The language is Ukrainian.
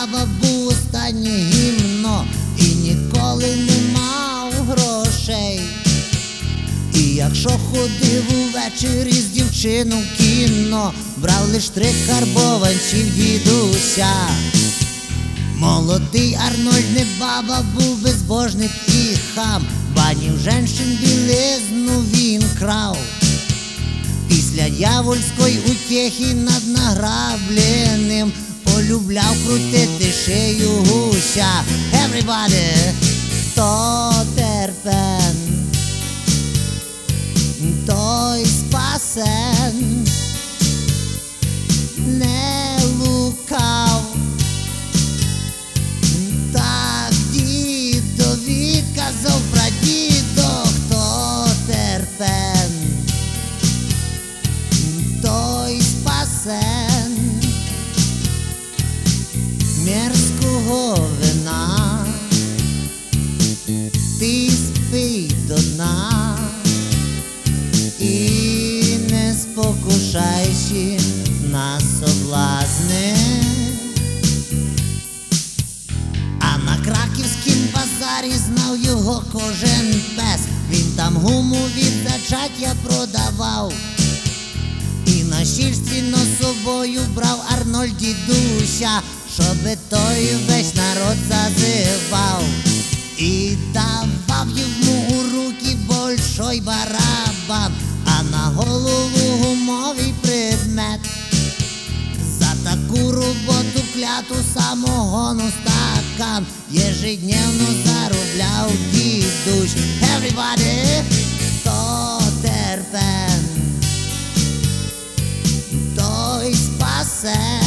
баба був останнє гімно і ніколи не мав грошей. І якщо ходив увечері з дівчину в кіно, брав лиш 3 карбованців дідуся. Молодий Арнольд не баба, був безбожник і хам, банів женщин білизну він крав. Після дьявольської утєхи над награбленим полюбляв крутити шию гуся. Everybody! Хто терпен, той спасен, не лукав. Так дідові казав прадідо, хто терпен, той спасен. Мерзкого вина ти спий до дна і не спокушайся на соблазни. А на краківськім базарі знав його кожен пес. Він там гуму від зачаття продавав і на шишці носовою брав Арнольд дідуся, щоби той весь народ зазивав. І давав йому у руки большой барабан, а на голову гумовий предмет. За таку роботу кляту самогону стакан ежедневно заробляв дідусь. Everybody! Хто терпен, той спасе.